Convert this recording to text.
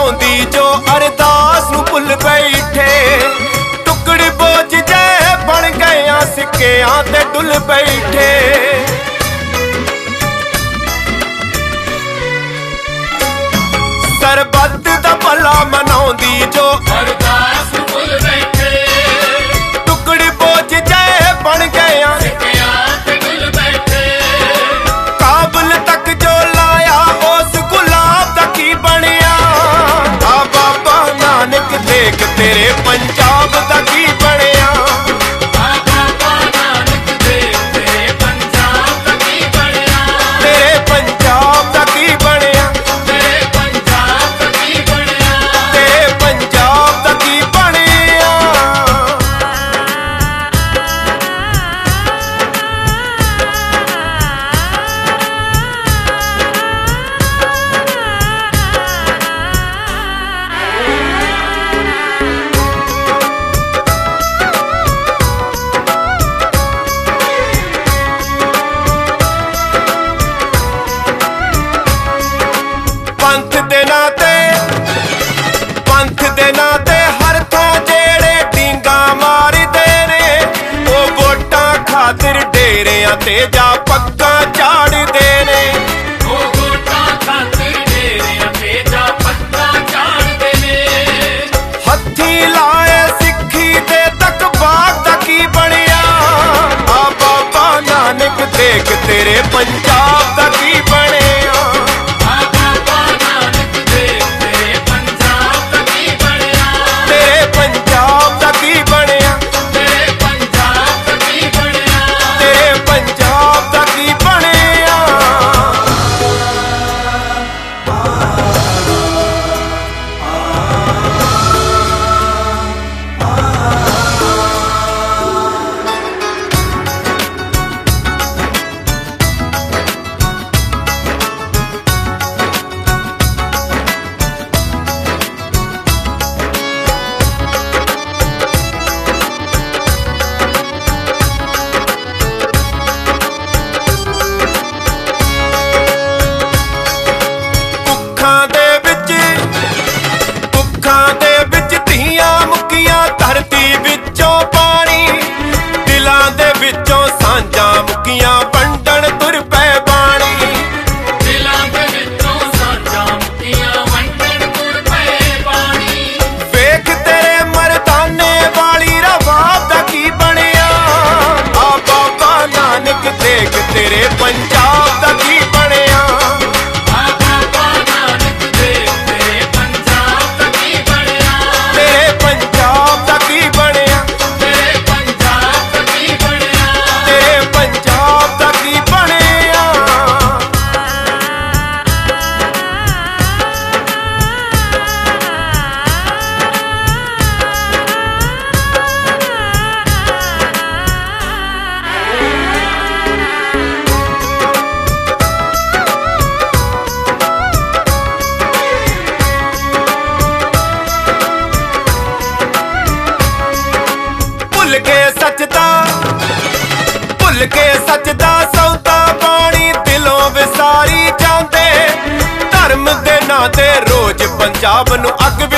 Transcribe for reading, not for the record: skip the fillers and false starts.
मनाउंदी जो अरदास नूं भुल बैठे। टुकड़े बोझ जे बन गए सिक्कियां ते डुल बैठे। सरबत दा भला मनाउंदी जो अरदास नूं भुल बैठे। टुकड़े बोझ जे बन गए सिक्कियां ते डुल बैठे। काबुल तक जो लाया उस गुलाब दा की बनिया। आ बाबा नानक देख तेरे पंजाब दा की बनिया। पंथ दे नाते हर थां जेड़े डींगा मारदे ने ओ वोटां खातिर डेरियां ते जा पक्का झाड़दे ने। ओ वोटां खातिर डेरियां ते जा पक्का झाड़दे ने। हत्थी लाए सिक्खी ते तक बाग दा की बनिया। आ बाबा नानक देख तेरे पंजाब दा की बनिया। धरती विचों पानी दिलां दे विचों सांझा मुक्कियां वंडण तुर पै बाणी। दिलां दे विचों सांझा मुक्कियां वंडण तुर पै बाणी। वेख तेरे मरदाने वाली रवाब दा की बनिया। आ बाबा नानक देख तेरे पंजाब दा की बनिया। भुल के सच दा सौदा पानी दिलों विसारी जांदे। धर्म दे नां ते रोज पंजाब नूं अग